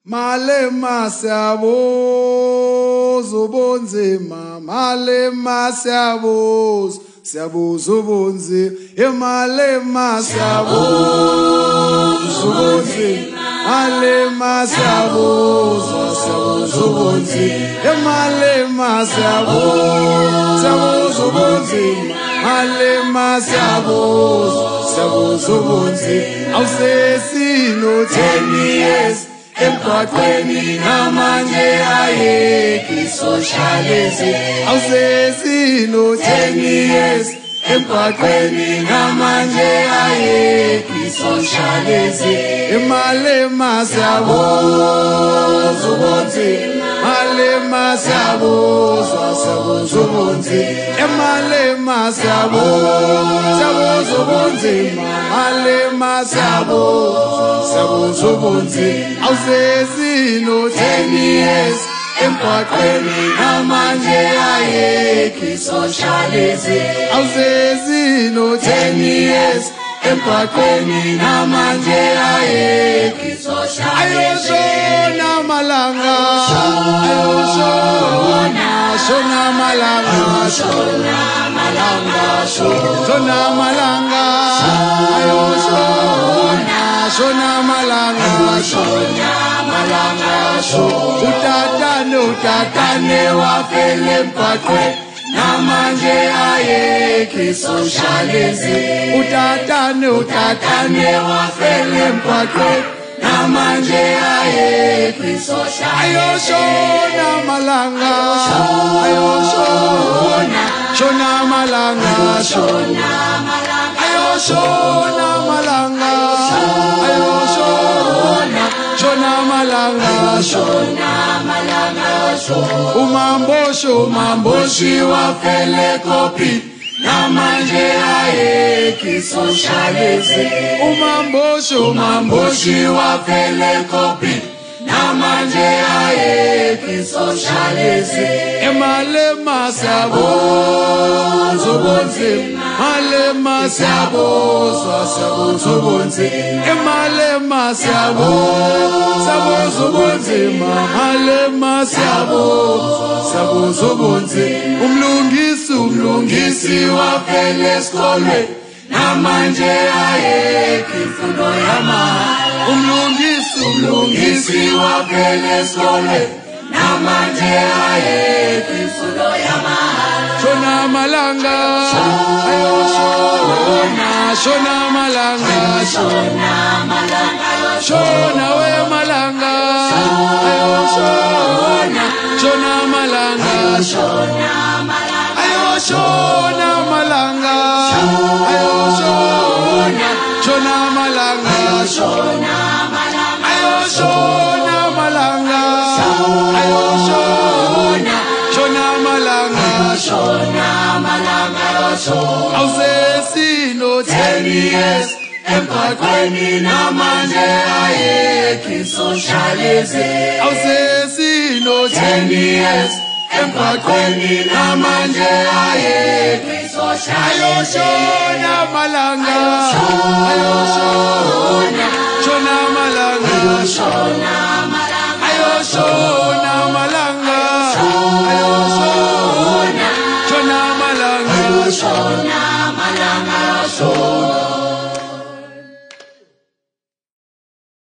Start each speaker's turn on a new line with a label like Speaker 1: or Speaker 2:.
Speaker 1: Malema siyabuza ubunzima, malema siyabuza, siyabuza ubunzima, malema siyabuza ubunzima, malema siyabuza, siyabuza ubunzima, malema siyabuza, siyabuza ubunzima, malema siyabuza, siyabuza ubunzima. Awusesino 10 years emgwaqweni namanje ayekho socialism. Awusesino 10 years emgwaqweni namanje ayekho socialism. Malema siyabuza ubunzima, malema siyabuza, siyabuza ubunzima, malema siyabuza, siyabuza ubunzima, malema siyabuza, siyabuza ubunzima. Awusesino 10 years emgwaqweni namanje ayekho socialism. Awusesino 10 years emgwaqweni namanje ayekho socialism. Ayoshona malanga, ayoshona, shona malanga, shona malanga, shona malanga, ayoshona, shona malanga, shona malanga, utatane wafele emgwaqweni namanje ayekho socialism. Utatane wafele emgwaqweni namanje ayekho socialism. Ayoshona malanga, ayoshona, shona malanga, shona malanga, ayoshona malanga, ayoshona, shona malanga, shona malanga. Umamboshi wafele kopi namanje ayekho socialism. Umamboshi wafele kopi namanje ayekho socialism. Malema siyabuza ubunzima, malema siyabuza, siyabuza ubunzima, malema siyabuza, siyabuza ubunzima, malema siyabuza, siyabuza ubunzima. Umlungisi wafele esikolweni namanje ayekho imfundo yamahala. Umlungisi wafele esikolweni namanje ayekho imfundo yamahala. Shona malanga, ayoshona, shona malanga, shona malanga, shona we malanga, ayoshona, shona malanga, shona malanga, ayoshona malanga, ayoshona, shona malanga, shona malanga, ayoshona malanga, ayoshona, shona malanga, shona malanga. Awusesino 10 years emgwaqweni namanje ayekho socialism. Awusesino 10 years emgwaqweni namanje ayekho socialism. Ayoshona malanga, ayoshona, shona malanga, shona malanga, ayoshona malanga, ayoshona, shona malanga, shona